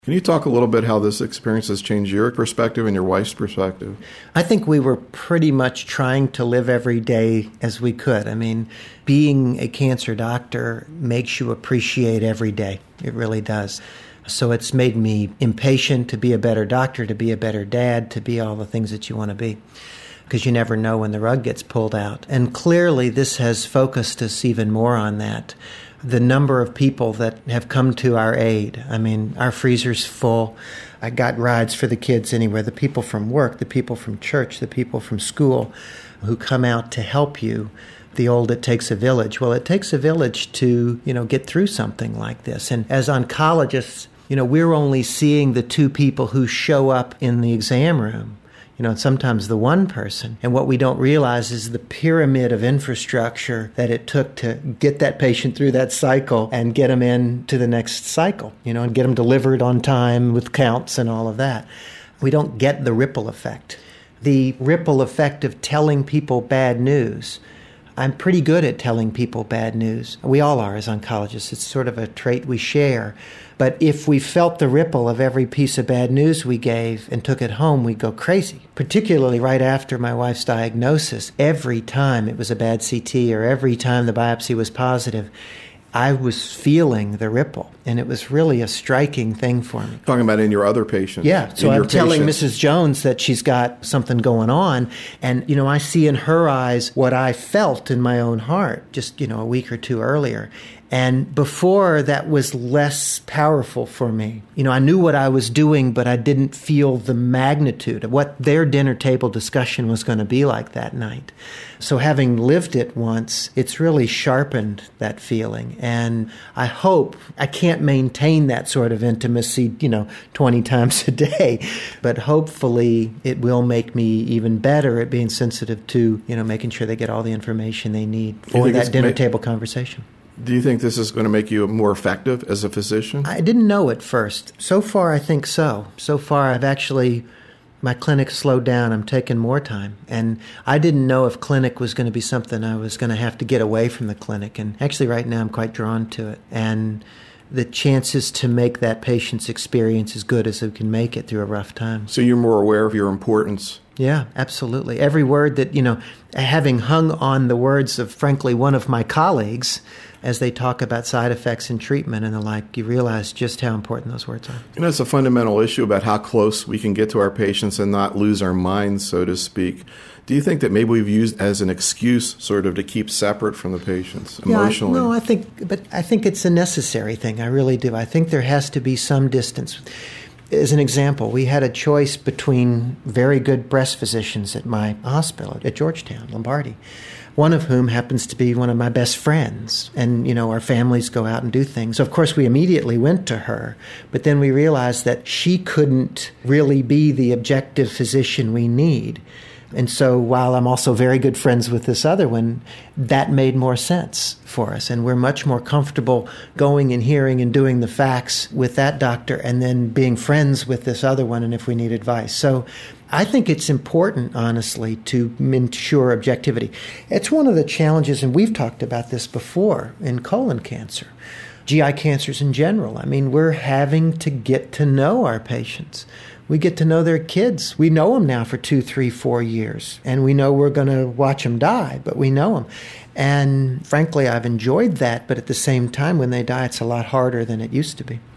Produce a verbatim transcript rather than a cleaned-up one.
Can you talk a little bit how this experience has changed your perspective and your wife's perspective? I think we were pretty much trying to live every day as we could. I mean, being a cancer doctor makes you appreciate every day. It really does. So it's made me impatient to be a better doctor, to be a better dad, to be all the things that you want to be, because you never know when the rug gets pulled out. And clearly this has focused us even more on that. The number of people that have come to our aid. I mean, our freezer's full. I got rides for the kids anywhere. The people from work, the people from church, the people from school who come out to help you. The old "it takes a village." Well, it takes a village to, you know, get through something like this. And as oncologists, you know, we're only seeing the two people who show up in the exam room. You know, sometimes the one person. And what we don't realize is the pyramid of infrastructure that it took to get that patient through that cycle and get them in to the next cycle, you know, and get them delivered on time with counts and all of that. We don't get the ripple effect. The ripple effect of telling people bad news. I'm pretty good at telling people bad news. We all are as oncologists. It's sort of a trait we share. But if we felt the ripple of every piece of bad news we gave and took it home, we'd go crazy. Particularly right after my wife's diagnosis, every time it was a bad C T or every time the biopsy was positive, I was feeling the ripple, and it was really a striking thing for me. Talking about in your other patients. Yeah, so I'm telling Missus Jones that she's got something going on, and, you know, I see in her eyes what I felt in my own heart just, you know, a week or two earlier. And before, that was less powerful for me. You know, I knew what I was doing, but I didn't feel the magnitude of what their dinner table discussion was going to be like that night. So having lived it once, it's really sharpened that feeling. And I hope I can't maintain that sort of intimacy, you know, twenty times a day. But hopefully it will make me even better at being sensitive to, you know, making sure they get all the information they need for that dinner table conversation. Do you think this is going to make you more effective as a physician? I didn't know at first. So far, I think so. So far, I've actually, my clinic slowed down. I'm taking more time. And I didn't know if clinic was going to be something I was going to have to get away from the clinic. And actually, right now, I'm quite drawn to it. And the chances to make that patient's experience as good as we can make it through a rough time. So you're more aware of your importance. Yeah, absolutely. Every word that, you know, having hung on the words of, frankly, one of my colleagues, as they talk about side effects and treatment and the like, you realize just how important those words are. You know, it's a fundamental issue about how close we can get to our patients and not lose our minds, so to speak. Do you think that maybe we've used as an excuse sort of to keep separate from the patients emotionally? Yeah, I, no, I think, but I think it's a necessary thing. I really do. I think there has to be some distance. As an example, we had a choice between very good breast physicians at my hospital at Georgetown, Lombardi, one of whom happens to be one of my best friends. And, you know, our families go out and do things. So, of course, we immediately went to her. But then we realized that she couldn't really be the objective physician we need. And so while I'm also very good friends with this other one, that made more sense for us. And we're much more comfortable going and hearing and doing the facts with that doctor and then being friends with this other one and if we need advice. So I think it's important, honestly, to ensure objectivity. It's one of the challenges, and we've talked about this before, in colon cancer, G I cancers in general. I mean, we're having to get to know our patients. We get to know their kids. We know them now for two, three, four years. And we know we're going to watch them die, but we know them. And frankly, I've enjoyed that. But at the same time, when they die, it's a lot harder than it used to be.